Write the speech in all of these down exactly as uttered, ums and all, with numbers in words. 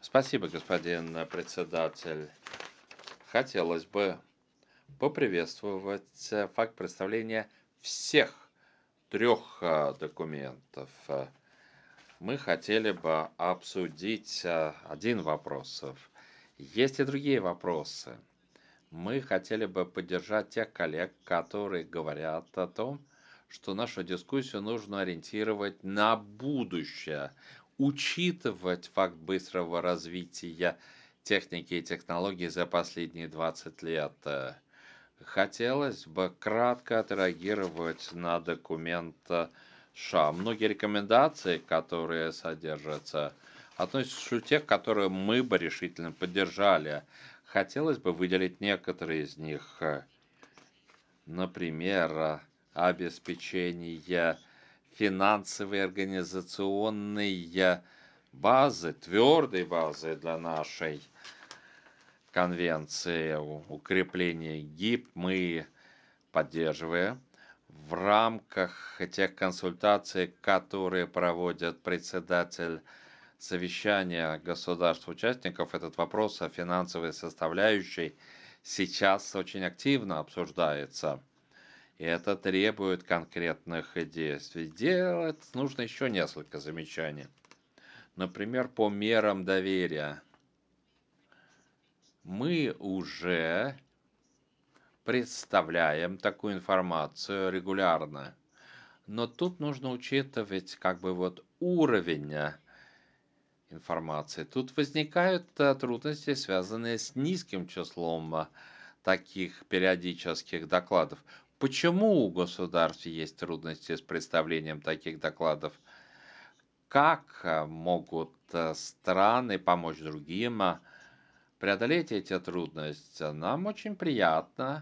Спасибо, господин э, председатель. Хотелось бы поприветствовать э, факт представления всех трех э, документов. Э, Мы хотели бы обсудить э, один вопрос. Есть и другие вопросы. Мы хотели бы поддержать тех коллег, которые говорят о том, что нашу дискуссию нужно ориентировать на будущее, учитывать факт быстрого развития техники и технологий за последние двадцать лет. Э, Хотелось бы кратко отреагировать на документ э, США. Многие рекомендации, которые содержатся, относятся к тех, которые мы бы решительно поддержали. Хотелось бы выделить некоторые из них. э, Например, э, обеспечение финансовой и организационной э, базы, твердой базы для нашей конвенции, у- укрепление ГИП мы поддерживаем. В рамках тех консультаций, которые проводит председатель совещания государств-участников, этот вопрос о финансовой составляющей сейчас очень активно обсуждается. И это требует конкретных действий. Делать нужно еще несколько замечаний. Например, по мерам доверия. Мы уже представляем такую информацию регулярно. Но тут нужно учитывать как бы вот уровень э, информации. Тут возникают э, трудности, связанные с низким числом э, таких периодических докладов. Почему у государств есть трудности с представлением таких докладов? Как э, могут э, страны помочь другим э, преодолеть эти трудности? Нам очень приятно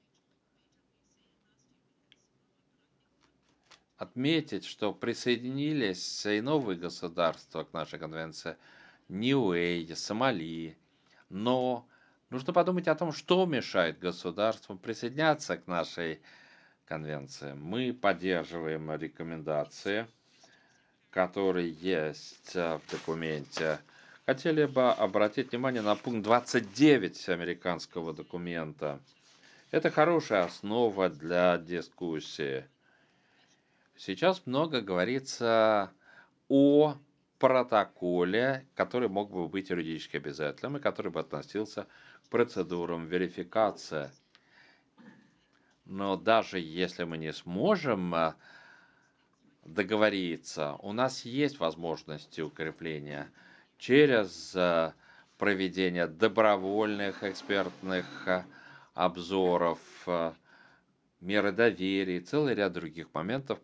отметить, что присоединились и новые государства к нашей конвенции, Ниуэй, Сомали. Но нужно подумать о том, что мешает государствам присоединяться к нашей конвенции. Мы поддерживаем рекомендации, которые есть э, в документе. Хотели бы обратить внимание на пункт двадцать девять американского документа. Это хорошая основа для дискуссии. Сейчас много говорится о протоколе, который мог бы быть юридически обязательным и который бы относился к процедурам верификации. Но даже если мы не сможем а, договориться, у нас есть возможности укрепления через а, проведение добровольных экспертных а, обзоров, а, меры доверия и целый ряд других моментов,